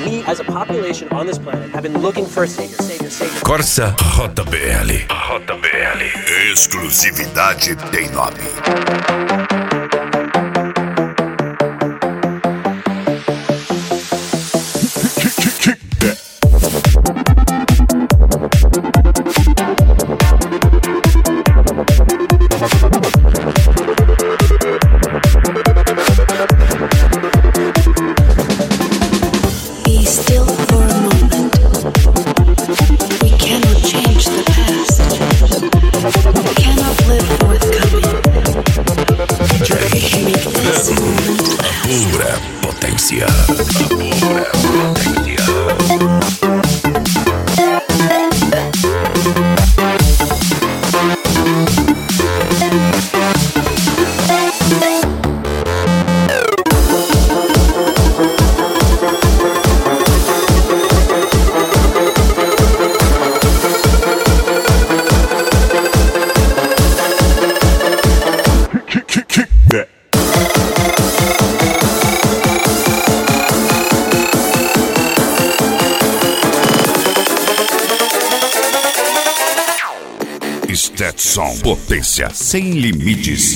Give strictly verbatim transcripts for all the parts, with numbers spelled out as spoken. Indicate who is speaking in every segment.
Speaker 1: We, as a population on this planet, have been looking for a savior, savior, savior.
Speaker 2: Corsa J B L. J B L.
Speaker 3: Exclusividade tem nome. Stetson, potência sem limites.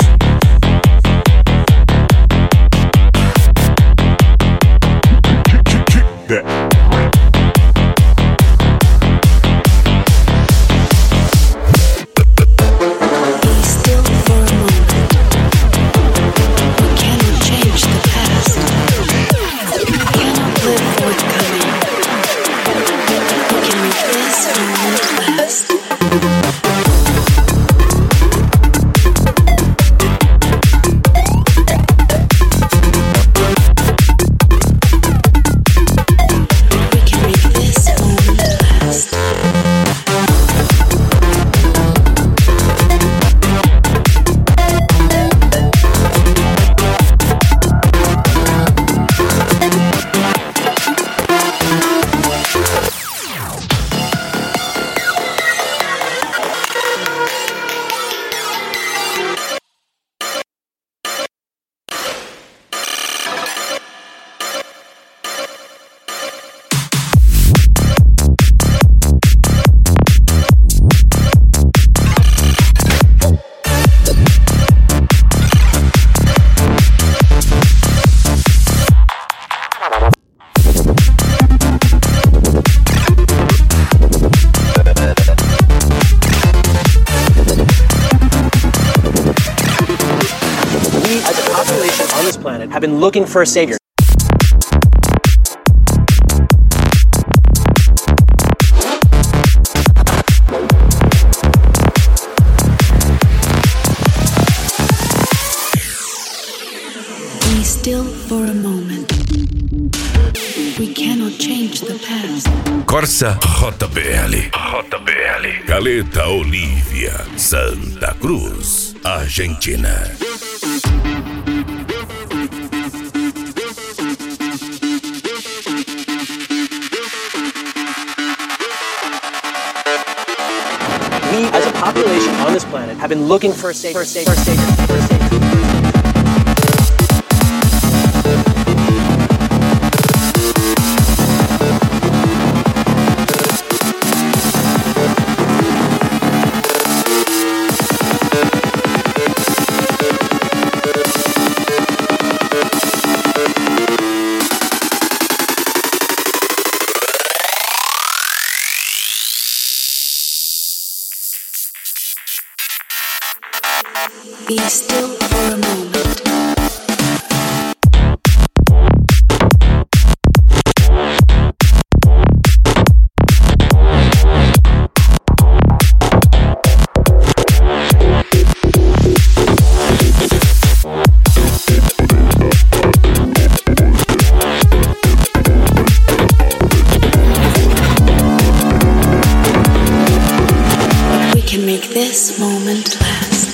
Speaker 1: Have been looking for a savior.
Speaker 4: Be still for a moment. We cannot change the past.
Speaker 2: Corsa J B L. J B L. Caleta Olívia, Santa Cruz, Argentina.
Speaker 1: We, as a population on this planet, have been looking for a savior, for a savior, for a savior, for a savior.
Speaker 4: Be still for a moment. We can make this moment last.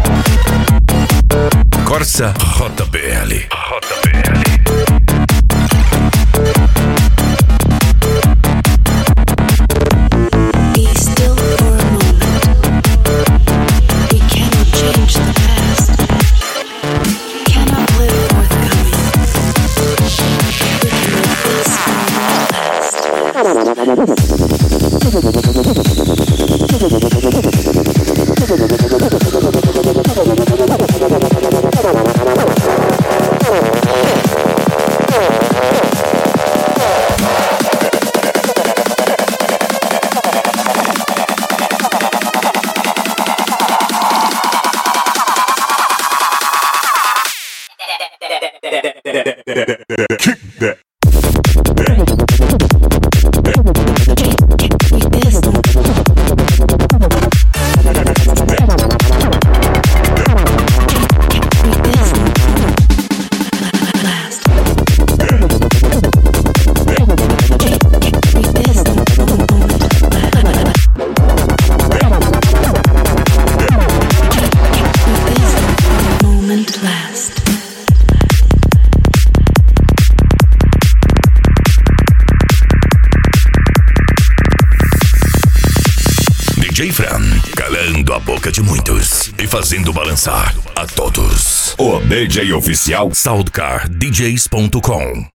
Speaker 2: Corsa J B L. J B L.
Speaker 3: Kick that.
Speaker 2: D J Fran, calando a boca de muitos e fazendo balançar a todos.
Speaker 3: O D J oficial
Speaker 2: soundcar d js ponto com